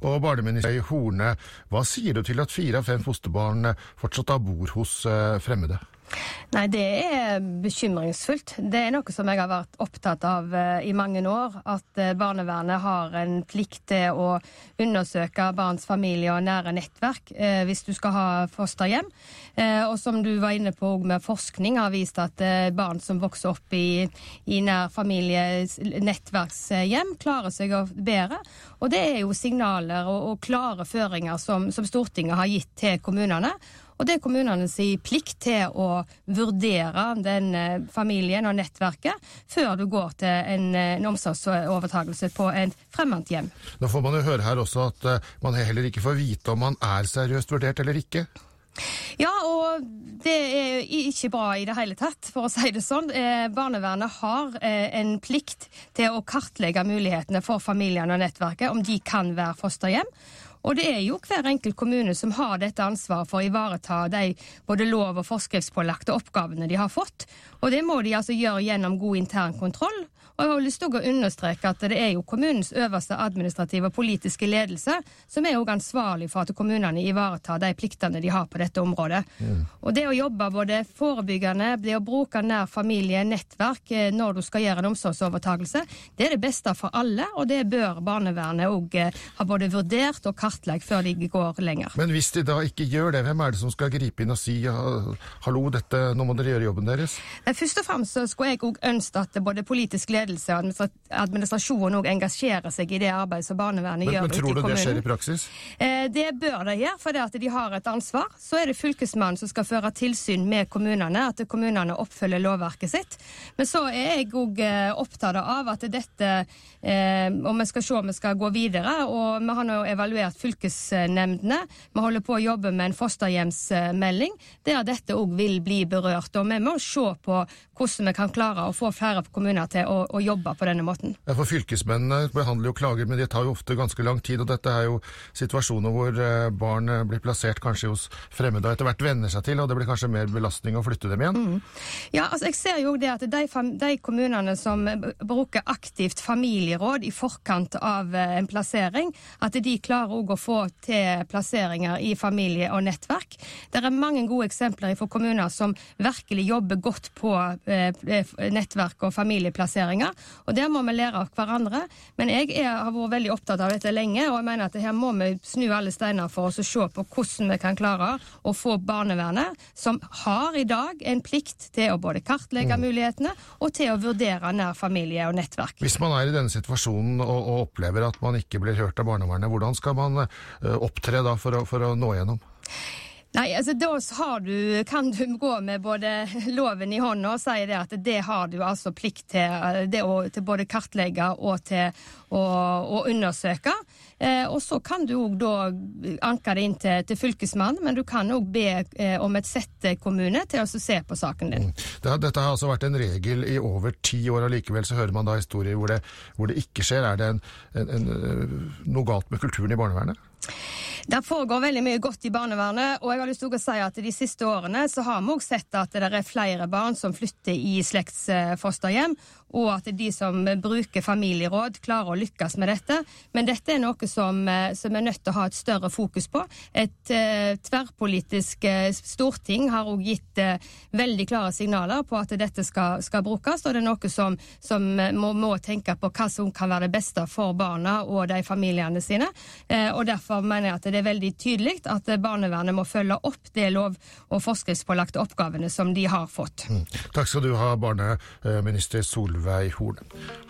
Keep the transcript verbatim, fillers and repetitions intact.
Og barneminister Horne, hva sier du til at fire av fem fosterbarn fortsatt da bor hos fremmede? Nei, det er bekymringsfullt. Det er noe som jeg har vært opptatt av uh, i mange år, at uh, barnevernet har en plikt til å undersøke barns familie og nære nettverk uh, hvis du skal ha fosterhjem. Uh, og som du var inne på med forskning har vist at uh, barn som vokser opp i, i nær familie nettverkshjem klarer seg bedre. Og det er jo signaler og, og klare føringer som, som Stortinget har gitt til kommunene. Og det er kommunenes plikt til å vurdere den familien og nettverket før du går til en, en omsorgsovertagelse på en fremmed hjem. Nå får man jo høre her også at man heller ikke får vite om man er seriøst vurdert eller ikke. Ja, og det er ikke bra i det hele tatt, for å si det sånn. Barnevernet har en plikt til å kartlegge mulighetene for familiene og nettverket, om de kan være fosterhjem. Og det er jo hver enkelt kommune som har dette ansvaret for å ivareta de både lov- og forskriftspålagte oppgavene de har fått. Og det må de altså gjøre gjennom god intern kontroll. Og jeg har lyst til å understreke at det er jo kommunens øverste administrative og politiske ledelse som er jo ansvarlig for at kommunene ivaretar de pliktene de har på dette området. Mm. Og det å jobbe både forebyggende, det å bruke nær familie, nettverk når du skal gjøre en omsorgsovertagelse, det er det beste for alle, og det bør barnevernet også ha både vurdert og kartlagt før de går lenger. Men hvis de da ikke gjør det, hvem er det som skal gripe inn og si hallo, dette, nå må dere gjøre jobben deres? Nei, først og fremst så skulle jeg også ønske at både politisk ledelse og administrasjonen også engasjerer seg i det arbeidet som barnevernet men, gjør men, ute i kommunen. Men tror du det skjer i praksis? Eh, det bør det gjøre, for det at de har et ansvar. Så er det fylkesmannen som skal føre tilsyn med kommunene, at kommunene oppfølger lovverket sitt. Men så er jeg også opptatt av at dette, eh, og vi skal se om vi skal gå videre, og vi har nå evaluert fylkesnemndene. Vi holder på å jobbe med en fosterhjemsmelding, der dette også vil bli berørt, og vi må se på hvordan vi kan klare å få flere kommuner til å, å jobbe på denne måten. Ja, for fylkesmennene behandler jo klager, men det tar jo ofte ganske lang tid, og dette er jo situasjoner hvor barn blir plassert kanskje hos fremmede og etter hvert venner seg til, og det blir kanskje mer belastning å flytte dem igjen. Mm. Ja, altså jeg ser jo det at de, de kommunene som bruker aktivt familieråd i forkant av en plassering, at de klarer også å få til plasseringer i familie og nettverk. Det er mange gode eksempler for kommuner som virkelig jobber godt på nettverk og familieplasseringer, og der må vi lære av hverandre. Men jeg er, har vært veldig opptatt av dette lenge, og jeg mener at her må vi snu alle steiner for oss å se på hvordan vi kan klare å få barnevernet, som har i dag en plikt til å både kartlegge mm. mulighetene, og til å vurdere nær familie og nettverk. Hvis man er i denne situasjonen og, og opplever at man ikke blir hørt av barnevernet, hvordan skal man uh, opptre da for å, for å nå gjennom? Nei, altså da har du, kan du gå med både loven i hånden og si det at det har du altså plikt til, det å, til både kartlegge og til å, å undersøke. Eh, og så kan du også da anke det inn til, til fylkesmannen, men du kan også be eh, om et settekommune til å se på saken din. Mm. Det, dette har altså vært en regel i over ti år, og likevel så hører man da historier hvor det, hvor det ikke skjer. Er det en, en, en, noe galt med kulturen i barnevernet? Det foregår veldig mye godt i barnevernet, og jeg har lyst til å si at de siste årene så har vi også sett at det er flere barn som flytter i slektsfosterhjem, og at de som bruker familieråd klarer å lykkes med dette. Men dette er noe som, som er nødt til å ha et større fokus på. Et uh, tverrpolitisk uh, storting har også gitt uh, veldig klare signaler på at dette skal, skal brukes, og det er noe som, som må, må tenke på hva som kan være det beste for barna og de familiene sine. Uh, og derfor mener jeg at det er veldig tydelig at barnevernet må følge opp det lov- og forskriftspålagte oppgavene som de har fått. Mm. Takk skal du ha, barneminister Solveig Horne.